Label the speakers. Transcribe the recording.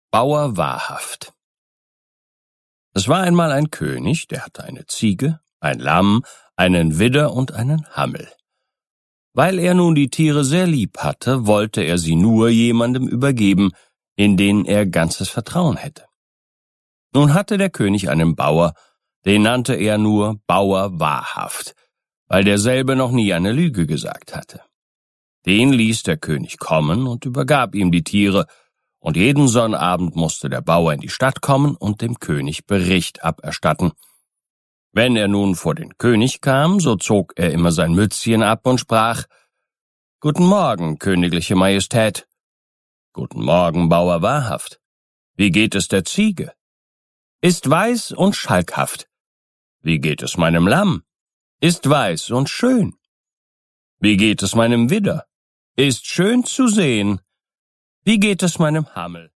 Speaker 1: Bauer wahrhaft. Es war einmal ein König, der hatte eine Ziege, ein Lamm, einen Widder und einen Hammel. Weil er nun die Tiere sehr lieb hatte, wollte er sie nur jemandem übergeben, in den er ganzes Vertrauen hätte. Nun hatte der König einen Bauer, den nannte er nur Bauer wahrhaft, weil derselbe noch nie eine Lüge gesagt hatte. Den ließ der König kommen und übergab ihm die Tiere, und jeden Sonnabend musste der Bauer in die Stadt kommen und dem König Bericht aberstatten. Wenn er nun vor den König kam, so zog er immer sein Mützchen ab und sprach: »Guten Morgen, königliche Majestät.« »Guten Morgen, Bauer wahrhaft. Wie geht es der Ziege?« »Ist weiß und schalkhaft.« »Wie geht es meinem Lamm?« »Ist weiß und schön.« »Wie geht es meinem Widder?« »Ist schön zu sehen.« »Wie geht es meinem Hammel?«